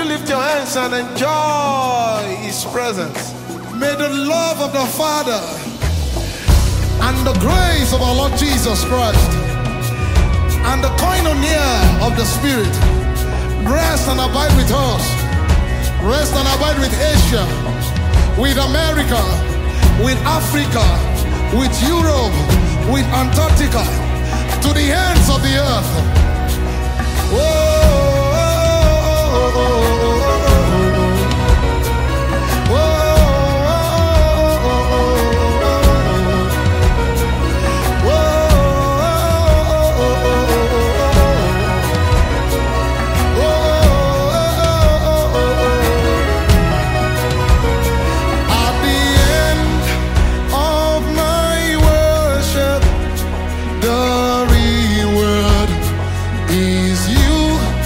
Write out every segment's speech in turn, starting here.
you lift your hands and enjoy His presence? May the love of the Father and the grace of our Lord Jesus Christ and the koinonia of the Spirit rest and abide with us. Rest and abide with Asia, with America, with Africa, with Europe, with Antarctica, to the ends of the earth. Whoa. The reward is you.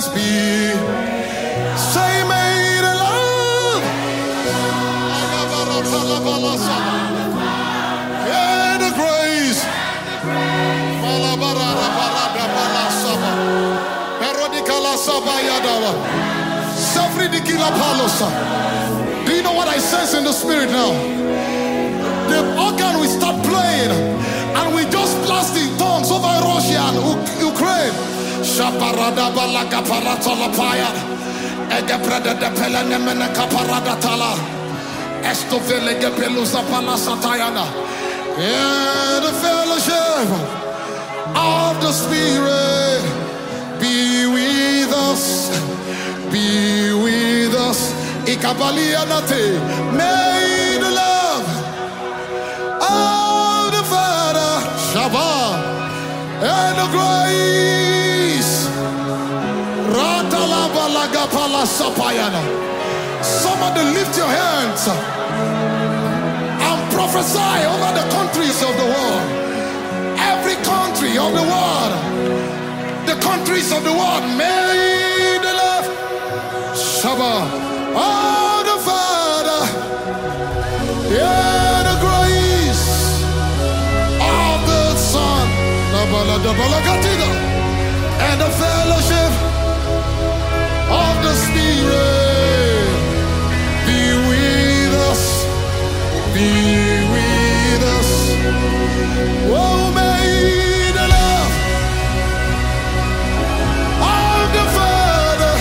us be. Say, may the love. And the grace. Do you know what I sense in the spirit now? The organ will start playing and we just blast in tongues over Russia and Ukraine. Shaparada balaga paratala paya. Egebrada de pelenemene kaparada tala. Estovele gepelusa palasatayana. And the fellowship of the Spirit be with us. Be with us. Ikabalianate. May the love of the Father, Shabbat, and the grace. Ratalabalagapala sapayana. Somebody lift your hands and prophesy over the countries of the world. Every country of the world. The countries of the world. May the love Shabbat of the Father, yeah, the grace of the Son, and the fellowship of the Spirit be with us, be with us. Oh, may the love of the Father,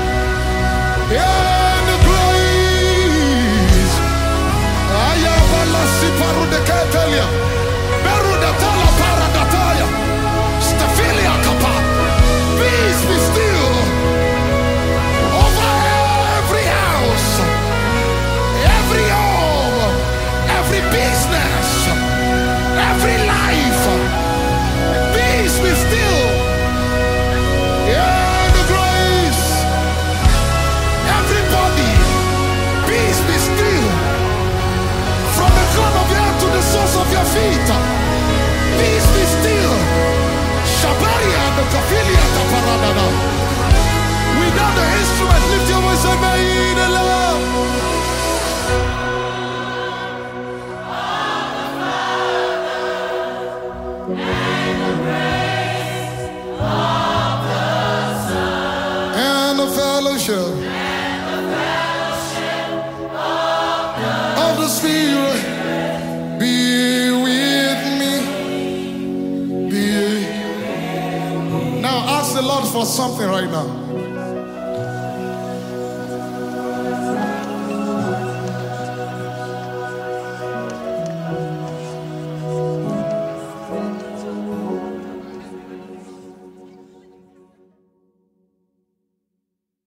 yeah, the grace. Ayabala siparu de Catalia, Beru de Tala Paradataya, Stephilia Kapa. Peace be still over every house, every home, every business, every life. Peace be still. Yeah, the grace. Everybody, peace be still. From the crown of your head to the soles of your feet. Peace be still. Shabaria and the Kafilia Taparadana. Without the instrument, lift your voice and may the love. And the fellowship of the Spirit be with me. Now ask the Lord for something right now.